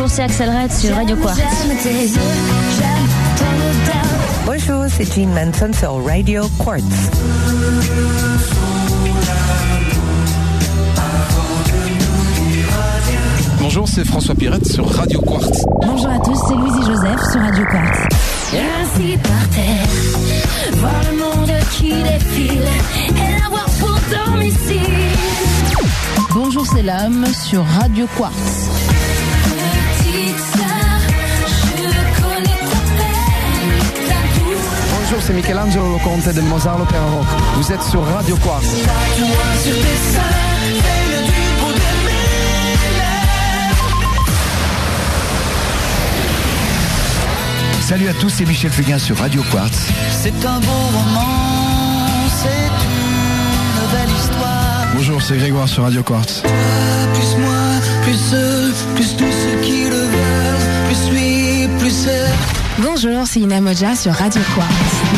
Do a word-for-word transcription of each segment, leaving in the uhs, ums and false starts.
Bonjour, c'est Axel Red sur Radio Quartz. Bonjour, c'est Jean Manson sur Radio Quartz. Bonjour, c'est François Pirette sur Radio Quartz. Bonjour à tous, c'est Louise et Joseph sur Radio Quartz. Ainsi par terre, voir le monde qui défile et l'avoir pour domicile. Bonjour, c'est l'âme sur Radio Quartz. Petite sœur, je connais ta peine, ta douleur. Bonjour, c'est Michelangelo Loconte de Mozart l'Opéra Rock. Vous êtes sur Radio Quartz. Toi sur tes seins, fais le du bout de mes lèvres. Salut à tous, c'est Michel Fugain sur Radio Quartz. C'est un beau roman, c'est une belle histoire. Bonjour, c'est Grégoire sur Radio Quartz. Toi, plus moi, plus eux, plus tous ceux qui le veulent, plus lui, plus elle. Bonjour, c'est Ina Moja sur Radio Quartz.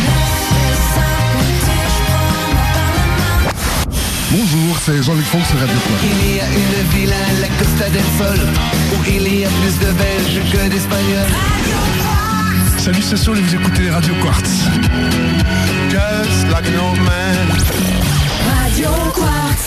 Bonjour, c'est Jean-Luc Fonck sur Radio Quartz. Il y a une ville à la Costa del Sol où il y a plus de Belges que d'Espagnols. Salut, c'est Saul et vous écoutez Radio Quartz. Just like an old man. Radio Quartz.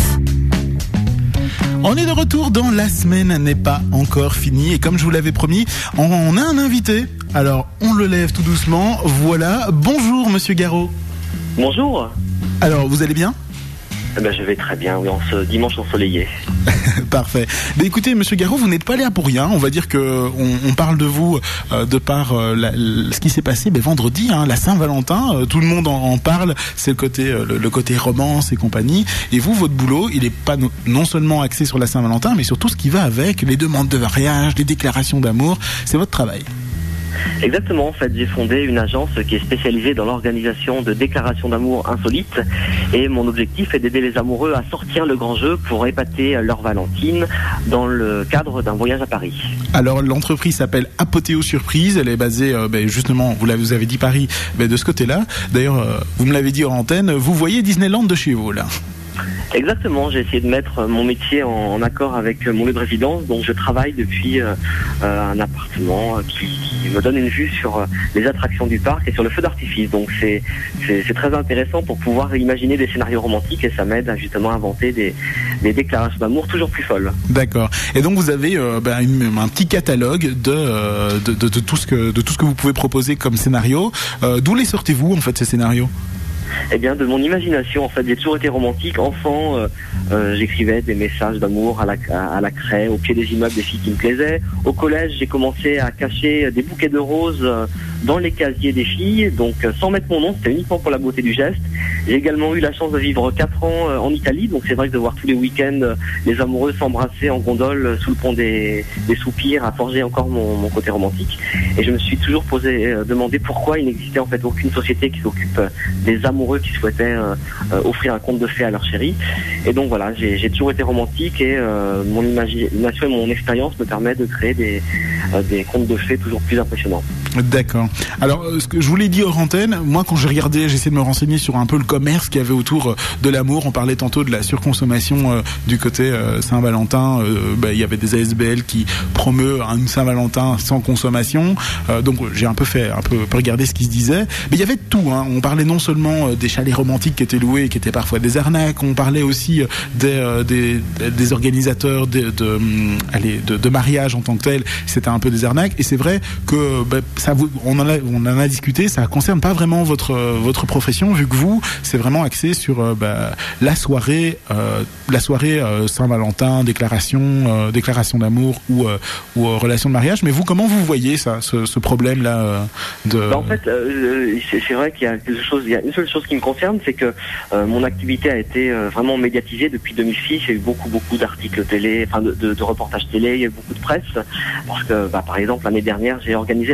On est de retour dans La semaine n'est pas encore finie et comme je vous l'avais promis, on a un invité. Alors, on le lève tout doucement. Voilà. Bonjour, Monsieur Garot. Bonjour. Alors, vous allez bien ? Eh ben, je vais très bien, oui, en ce dimanche ensoleillé. Parfait. Mais écoutez, Monsieur Garot, vous n'êtes pas là pour rien. On va dire que on, on parle de vous euh, de par euh, la, la, ce qui s'est passé ben, vendredi, hein, la Saint-Valentin. Euh, tout le monde en, en parle. C'est le côté, euh, le, le côté romance et compagnie. Et vous, votre boulot, il est pas no, non seulement axé sur la Saint-Valentin, mais sur tout ce qui va avec, les demandes de mariage, les déclarations d'amour. C'est votre travail. Exactement, en fait, j'ai fondé une agence qui est spécialisée dans l'organisation de déclarations d'amour insolites et mon objectif est d'aider les amoureux à sortir le grand jeu pour épater leur Valentine dans le cadre d'un voyage à Paris. Alors l'entreprise s'appelle Apothéo Surprise, elle est basée euh, ben, justement, vous, l'avez, vous avez dit Paris, ben, de ce côté-là. D'ailleurs, euh, vous me l'avez dit en antenne, vous voyez Disneyland de chez vous là. Exactement, j'ai essayé de mettre mon métier en, en accord avec mon lieu de résidence, donc je travaille depuis euh, euh, un appartement qui, qui me donne une vue sur euh, les attractions du parc et sur le feu d'artifice, donc c'est, c'est, c'est très intéressant pour pouvoir imaginer des scénarios romantiques et ça m'aide à justement inventer des, des déclarations d'amour toujours plus folles. D'accord, et donc vous avez euh, ben, une, un petit catalogue de, euh, de, de, de, tout ce que, de tout ce que vous pouvez proposer comme scénario. Euh, d'où les sortez-vous en fait ces scénarios ? Eh bien, de mon imagination, en fait, j'ai toujours été romantique. Enfant, euh, euh, j'écrivais des messages d'amour à la, à, à la craie, au pied des immeubles des filles qui me plaisaient. Au collège, j'ai commencé à cacher des bouquets de roses euh, dans les casiers des filles, donc euh, sans mettre mon nom, c'était uniquement pour la beauté du geste. J'ai également eu la chance de vivre quatre ans euh, en Italie, donc c'est vrai que de voir tous les week-ends euh, les amoureux s'embrasser en gondole euh, sous le pont des, des Soupirs a forgé encore mon, mon côté romantique. Et je me suis toujours posé, euh, demandé pourquoi il n'existait en fait aucune société qui s'occupe euh, des amoureux qui souhaitaient euh, euh, offrir un conte de fées à leur chérie. Et donc voilà, j'ai, j'ai toujours été romantique et euh, mon imagination et mon expérience me permettent de créer des, euh, des contes de fées toujours plus impressionnants. D'accord. Alors, ce que je vous l'ai dit hors antenne, moi quand je regardais, j'essayais de me renseigner sur un peu le commerce qu'il y avait autour de l'amour. On parlait tantôt de la surconsommation euh, du côté euh, Saint-Valentin. Euh, bah, il y avait des A S B L qui promeuvent une Saint-Valentin sans consommation. Euh, donc j'ai un peu fait, un peu, un peu regardé ce qui se disait. Mais il y avait de tout. Hein. On parlait non seulement des chalets romantiques qui étaient loués et qui étaient parfois des arnaques. On parlait aussi des, euh, des, des organisateurs de, de, de, allez, de, de mariage en tant que tel. C'était un peu des arnaques. Et c'est vrai que bah, ça vous, on en a, on en a discuté. Ça concerne pas vraiment votre votre profession, vu que vous, c'est vraiment axé sur euh, bah, la soirée, euh, la soirée euh, Saint-Valentin, déclaration, euh, déclaration d'amour ou euh, ou euh, relation de mariage. Mais vous, comment vous voyez ça, ce, ce problème là euh, de bah, En fait, euh, c'est, c'est vrai qu'il y a quelque chose, il y a une seule chose qui me concerne, c'est que euh, mon activité a été euh, vraiment médiatisée depuis deux mille six. Il y a eu beaucoup beaucoup d'articles télé, enfin de, de, de reportages télé, il y a eu beaucoup de presse, parce que bah, par exemple l'année dernière, j'ai organisé la première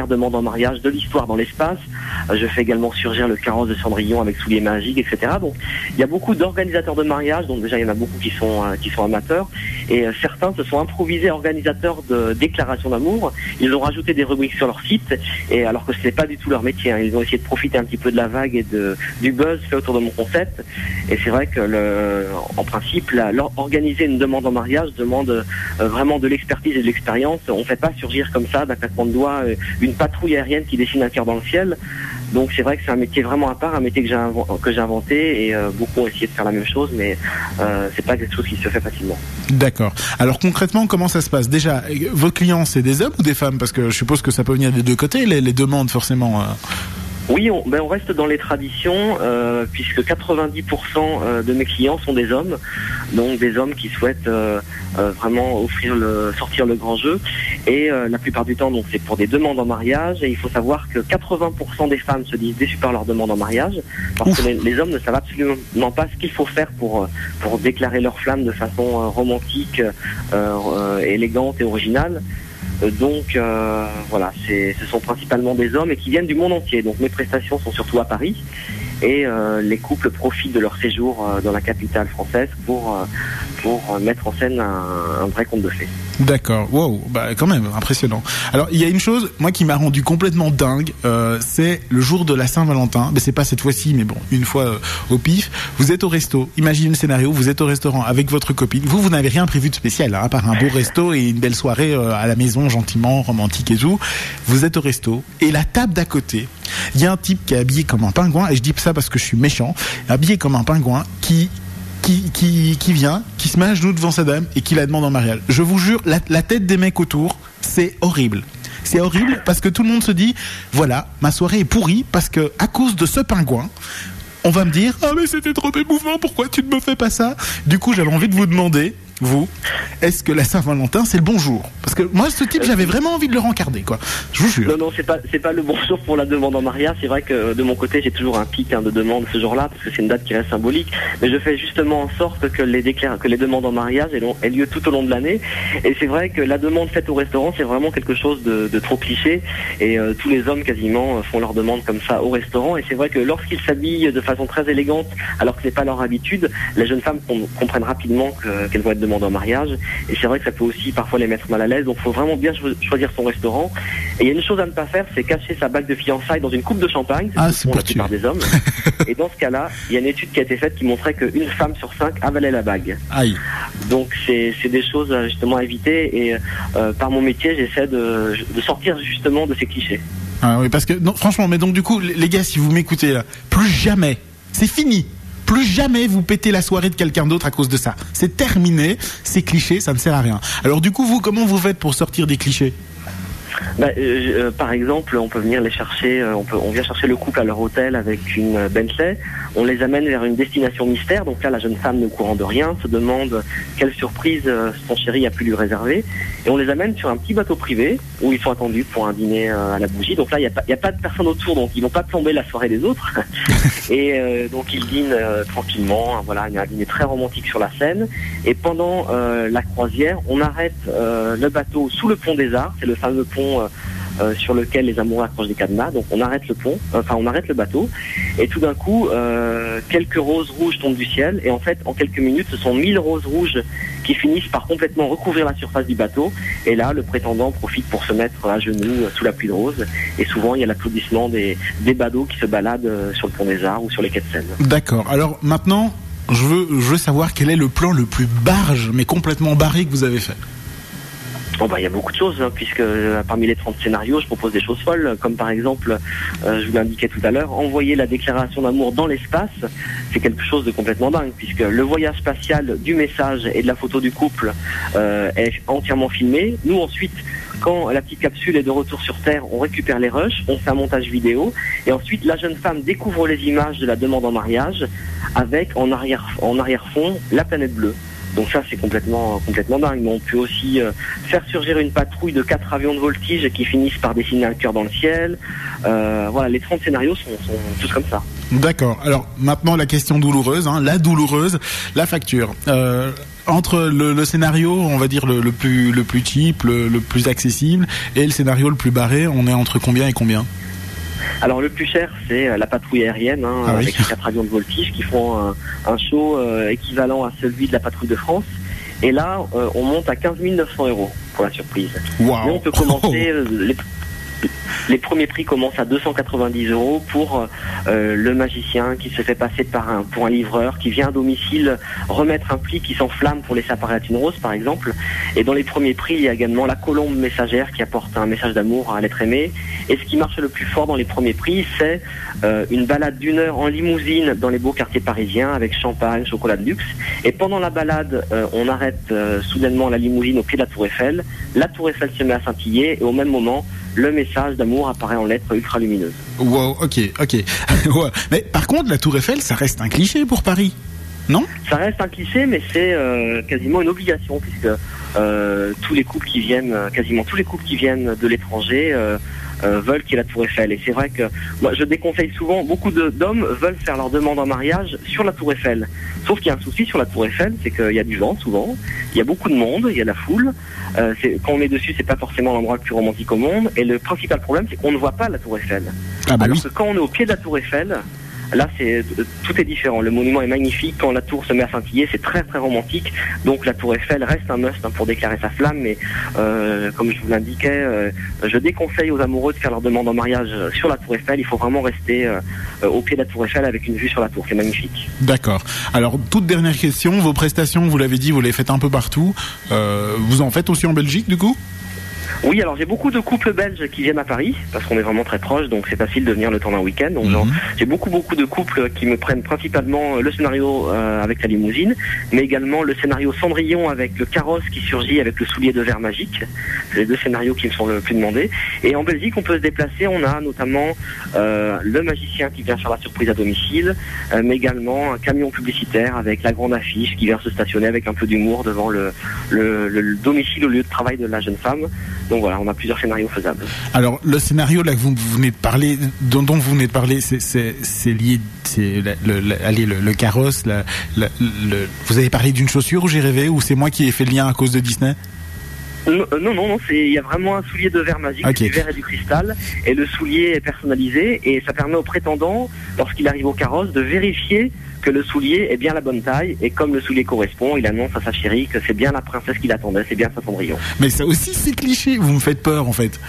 première demande en mariage de l'histoire dans l'espace. Euh, je fais également surgir le carrosse de Cendrillon avec souliers magiques, et cetera. Donc il y a beaucoup d'organisateurs de mariage, donc déjà il y en a beaucoup qui sont euh, qui sont amateurs, et euh, certains se sont improvisés organisateurs de déclarations d'amour. Ils ont rajouté des rubriques sur leur site, et alors que ce n'est pas du tout leur métier, hein. Ils ont essayé de profiter un petit peu de la vague et de du buzz fait autour de mon concept. Et c'est vrai que le, en principe, la, organiser une demande en mariage demande euh, vraiment de l'expertise et de l'expérience. On ne fait pas surgir comme ça d'un claquement de doigts euh, une patrouille aérienne qui dessine un cœur dans le ciel. Donc c'est vrai que c'est un métier vraiment à part, un métier que j'ai, inv- que j'ai inventé, et euh, beaucoup ont essayé de faire la même chose, mais euh, c'est pas quelque chose qui se fait facilement. D'accord. Alors concrètement, comment ça se passe ? Déjà, vos clients, c'est des hommes ou des femmes ? Parce que je suppose que ça peut venir des deux côtés, les, les demandes forcément. Euh... Oui, on, ben on reste dans les traditions, euh, puisque quatre-vingt-dix pour cent de mes clients sont des hommes, donc des hommes qui souhaitent euh, euh, vraiment offrir le, sortir le grand jeu, et euh, la plupart du temps, donc c'est pour des demandes en mariage, et il faut savoir que quatre-vingts pour cent des femmes se disent déçues par leur demande en mariage, parce Ouf. que les, les hommes ne savent absolument pas ce qu'il faut faire pour pour déclarer leur flamme de façon euh, romantique, euh, euh, élégante et originale. Donc euh, voilà, c'est, ce sont principalement des hommes et qui viennent du monde entier. Donc mes prestations sont surtout à Paris, et euh, les couples profitent de leur séjour euh, dans la capitale française pour euh, pour mettre en scène un, un vrai conte de fées. D'accord, wow, bah quand même impressionnant. Alors il y a une chose, moi qui m'a rendu complètement dingue, euh, c'est le jour de la Saint-Valentin. Mais c'est pas cette fois-ci, mais bon, une fois euh, au pif. Vous êtes au resto. Imaginez le scénario, vous êtes au restaurant avec votre copine. Vous, vous n'avez rien prévu de spécial, hein, à part un beau resto et une belle soirée euh, à la maison, gentiment, romantique et tout. Vous êtes au resto et la table d'à côté, il y a un type qui est habillé comme un pingouin, et je dis ça parce que je suis méchant, habillé comme un pingouin, qui Qui, qui, qui vient, qui se met à genoux devant sa dame et qui la demande en mariage. Je vous jure, la, la tête des mecs autour, c'est horrible. C'est horrible parce que tout le monde se dit, voilà, ma soirée est pourrie parce que à cause de ce pingouin, on va me dire, ah mais c'était trop émouvant, pourquoi tu ne me fais pas ça ? Du coup, j'avais envie de vous demander, vous, est-ce que la Saint-Valentin c'est le bon jour ? Parce que moi, ce type, j'avais vraiment envie de le rencarder, quoi. Je vous jure. Non, non, c'est pas, c'est pas le bon jour pour la demande en mariage. C'est vrai que de mon côté, j'ai toujours un pic hein, de demande ce jour-là, parce que c'est une date qui reste symbolique. Mais je fais justement en sorte que les déclare, que les demandes en mariage aient, aient lieu tout au long de l'année. Et c'est vrai que la demande faite au restaurant, c'est vraiment quelque chose de, de trop cliché. Et euh, tous les hommes quasiment font leur demande comme ça au restaurant. Et c'est vrai que lorsqu'ils s'habillent de façon très élégante, alors que c'est pas leur habitude, les jeunes femmes com- comprennent rapidement que, qu'elles vont être demandées en mariage. Et c'est vrai que ça peut aussi parfois les mettre mal à l'aise. Donc, il faut vraiment bien cho- choisir son restaurant. Et il y a une chose à ne pas faire, c'est cacher sa bague de fiançailles dans une coupe de champagne. C'est ah, ce que font la plupart des hommes. Et dans ce cas-là, il y a une étude qui a été faite qui montrait qu'une femme sur cinq avalait la bague. Aïe. Donc, c'est, c'est des choses justement à éviter. Et euh, par mon métier, j'essaie de, de sortir justement de ces clichés. Ah oui, parce que non, franchement, mais donc du coup, les gars, si vous m'écoutez là, plus jamais, c'est fini. Plus jamais vous pétez la soirée de quelqu'un d'autre à cause de ça. C'est terminé, c'est cliché, ça ne sert à rien. Alors du coup, vous, comment vous faites pour sortir des clichés ? Bah, euh, par exemple, on peut venir les chercher, euh, on, peut, on vient chercher le couple à leur hôtel avec une Bentley, on les amène vers une destination mystère, donc là la jeune femme ne courant de rien se demande quelle surprise euh, son chéri a pu lui réserver, et on les amène sur un petit bateau privé où ils sont attendus pour un dîner euh, à la bougie, donc là il n'y a, a pas de personne autour, donc ils vont pas plomber la soirée des autres, et euh, donc ils dînent euh, tranquillement, voilà, il y a un dîner très romantique sur la Seine, et pendant euh, la croisière, on arrête euh, le bateau sous le pont des Arts, c'est le fameux pont Euh, euh, sur lequel les amoureux accrochent des cadenas, donc on arrête le pont, enfin on arrête le bateau, et tout d'un coup euh, quelques roses rouges tombent du ciel, et en fait en quelques minutes ce sont mille roses rouges qui finissent par complètement recouvrir la surface du bateau, et là le prétendant profite pour se mettre à genoux euh, sous la pluie de roses, et souvent il y a l'applaudissement des, des badauds qui se baladent euh, sur le pont des Arts ou sur les quais de Seine. D'accord, alors maintenant je veux, je veux savoir quel est le plan le plus barge mais complètement barré que vous avez fait. Bon, bah, il y a beaucoup de choses, hein, puisque euh, parmi les trente scénarios, je propose des choses folles, comme par exemple, euh, je vous l'indiquais tout à l'heure, envoyer la déclaration d'amour dans l'espace, c'est quelque chose de complètement dingue, puisque le voyage spatial du message et de la photo du couple euh, est entièrement filmé. Nous, ensuite, quand la petite capsule est de retour sur Terre, on récupère les rushs, on fait un montage vidéo, et ensuite, la jeune femme découvre les images de la demande en mariage, avec en arrière, en arrière-fond la planète bleue. Donc ça, c'est complètement, complètement dingue. Mais on peut aussi euh, faire surgir une patrouille de quatre avions de voltige qui finissent par dessiner un cœur dans le ciel. Euh, voilà, les trente scénarios sont, sont tous comme ça. D'accord. Alors maintenant, la question douloureuse, hein, la douloureuse, la facture. Euh, entre le, le scénario, on va dire le, le plus le plus cheap, le, le plus accessible, et le scénario le plus barré, on est entre combien et combien? Alors le plus cher, c'est la patrouille aérienne, hein, ah oui. avec les quatre avions de voltige qui font un, un show euh, équivalent à celui de la patrouille de France. Et là, euh, on monte à quinze mille neuf cents euros pour la surprise. Wow. Mais on peut commencer, euh, les, les premiers prix commencent à deux cent quatre-vingt-dix euros pour euh, le magicien qui se fait passer par un, pour un livreur, qui vient à domicile remettre un pli qui s'enflamme pour laisser apparaître une rose, par exemple. Et dans les premiers prix, il y a également la colombe messagère qui apporte un message d'amour à l'être aimé. Et ce qui marche le plus fort dans les premiers prix, c'est euh, une balade d'une heure en limousine dans les beaux quartiers parisiens avec champagne, chocolat de luxe. Et pendant la balade, euh, on arrête euh, soudainement la limousine au pied de la Tour Eiffel. La Tour Eiffel se met à scintiller et au même moment, le message d'amour apparaît en lettres ultra lumineuses. Wow, ok, ok. Ouais. Mais par contre, la Tour Eiffel, ça reste un cliché pour Paris, non? Ça reste un cliché, mais c'est euh, quasiment une obligation, puisque euh, tous les couples qui viennent, quasiment tous les couples qui viennent de l'étranger euh, euh, veulent qu'il y ait la Tour Eiffel. Et c'est vrai que moi, je déconseille souvent, beaucoup de, d'hommes veulent faire leur demande en mariage sur la Tour Eiffel. Sauf qu'il y a un souci sur la Tour Eiffel, c'est qu'il y a du vent souvent, il y a beaucoup de monde, il y a la foule. Euh, c'est, quand on est dessus, c'est pas forcément l'endroit le plus romantique au monde. Et le principal problème, c'est qu'on ne voit pas la Tour Eiffel. Ah bah Alors oui. que quand on est au pied de la Tour Eiffel, là, c'est, tout est différent. Le monument est magnifique. Quand la tour se met à scintiller, c'est très très romantique. Donc la Tour Eiffel reste un must hein, pour déclarer sa flamme. Mais euh, comme je vous l'indiquais, euh, je déconseille aux amoureux de faire leur demande en mariage sur la Tour Eiffel. Il faut vraiment rester euh, au pied de la Tour Eiffel avec une vue sur la tour. C'est magnifique. D'accord. Alors toute dernière question. Vos prestations, vous l'avez dit, vous les faites un peu partout. Euh, vous en faites aussi en Belgique, du coup? Oui, alors j'ai beaucoup de couples belges qui viennent à Paris, parce qu'on est vraiment très proches, donc c'est facile de venir le temps d'un week-end. Donc, mmh. genre, j'ai beaucoup beaucoup de couples qui me prennent principalement le scénario euh, avec la limousine, mais également le scénario Cendrillon avec le carrosse qui surgit avec le soulier de verre magique. C'est les deux scénarios qui me sont le plus demandés. Et en Belgique, on peut se déplacer, on a notamment euh, le magicien qui vient faire la surprise à domicile, euh, mais également un camion publicitaire avec la grande affiche qui vient se stationner avec un peu d'humour devant le, le, le, le domicile au lieu de travail de la jeune femme. Donc voilà, on a plusieurs scénarios faisables. Alors le scénario là que vous venez de parler, dont, dont vous venez de parler, c'est, c'est, c'est lié, c'est le, le, allez, le, le carrosse. La, la, le, vous avez parlé d'une chaussure où j'ai rêvé, ou c'est moi qui ai fait le lien à cause de Disney? Non, non, non, c'est, il y a vraiment un soulier de verre magique, okay. Du verre et du cristal, et le soulier est personnalisé, et ça permet au prétendant, lorsqu'il arrive au carrosse, de vérifier que le soulier est bien la bonne taille, et comme le soulier correspond, il annonce à sa chérie que c'est bien la princesse qu'il attendait, c'est bien sa Cendrillon. Mais ça aussi c'est cliché, vous me faites peur en fait.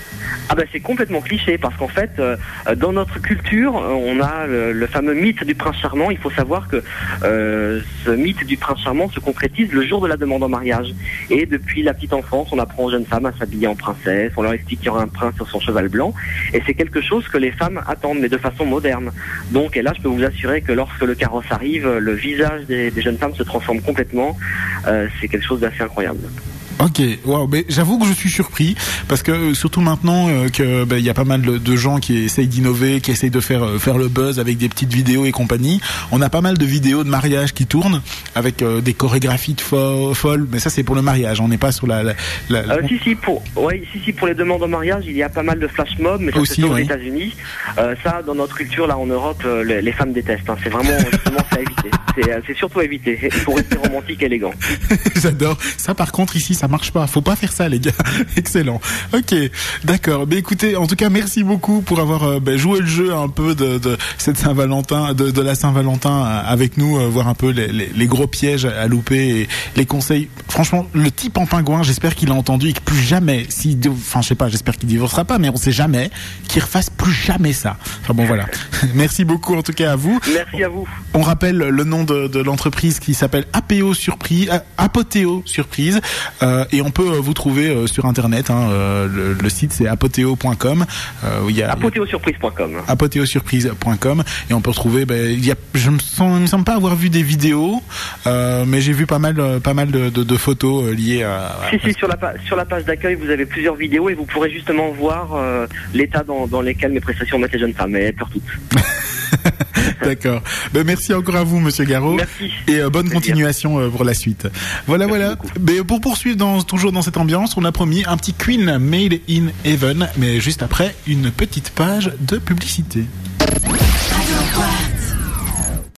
Ah ben c'est complètement cliché parce qu'en fait euh, dans notre culture on a le, le fameux mythe du prince charmant. Il faut savoir que euh, ce mythe du prince charmant se concrétise le jour de la demande en mariage, et depuis la petite enfance on apprend aux jeunes femmes à s'habiller en princesse, on leur explique qu'il y aura un prince sur son cheval blanc, et c'est quelque chose que les femmes attendent mais de façon moderne. Donc et là je peux vous assurer que lorsque le carrosse arrive, le visage des, des jeunes femmes se transforme complètement. Euh, c'est quelque chose d'assez incroyable. Ok, wow, mais j'avoue que je suis surpris parce que surtout maintenant euh, que ben, y a pas mal de, de gens qui essayent d'innover, qui essayent de faire euh, faire le buzz avec des petites vidéos et compagnie. On a pas mal de vidéos de mariage qui tournent avec euh, des chorégraphies de fo- folles, mais ça c'est pour le mariage. On n'est pas sur la. la, la, la... Euh, si si pour ouais si si pour les demandes en mariage, il y a pas mal de flash mobs, mais ça aussi, c'est aux oui. États-Unis. Euh, ça dans notre culture là en Europe, euh, les, les femmes détestent. Hein. C'est vraiment justement c'est à éviter. C'est, c'est surtout à éviter. Il faut rester romantique et élégant. J'adore. Ça par contre ici ça marche pas. Faut pas faire ça les gars. Excellent. Ok, d'accord. Mais écoutez, en tout cas merci beaucoup pour avoir euh, ben, joué le jeu un peu de, de cette Saint-Valentin, de, de la Saint-Valentin avec nous, euh, voir un peu les, les, les gros pièges à louper et les conseils. Franchement, le type en pingouin, j'espère qu'il a entendu et que plus jamais, si, enfin je sais pas, j'espère qu'il divorcera pas, mais on sait jamais, qu'il refasse plus jamais ça. Enfin bon voilà. Merci beaucoup en tout cas à vous. Merci à vous. On rappelle le nom de, de l'entreprise qui s'appelle Apéo Surprise, euh, Apothéo Surprise, euh, et on peut vous trouver euh, sur internet. Hein, euh, le, le site c'est apothéo point com. Euh, il y a apothéosurprise point com. apothéosurprise point com et on peut retrouver. Ben, il y a, je me sens, il me semble pas avoir vu des vidéos, euh, mais j'ai vu pas mal, pas mal de, de, de photos euh, liées à. à si si sur la sur la page d'accueil vous avez plusieurs vidéos et vous pourrez justement voir euh, l'état dans, dans lequel mes prestations mettent les jeunes femmes. Elles pleurent toutes. D'accord. Ben, merci encore à vous, Monsieur Garot. Merci. Et euh, bonne merci continuation euh, pour la suite. Voilà, merci voilà. Ben, pour poursuivre dans, toujours dans cette ambiance, on a promis un petit Queen Made in Heaven, mais juste après une petite page de publicité. Radio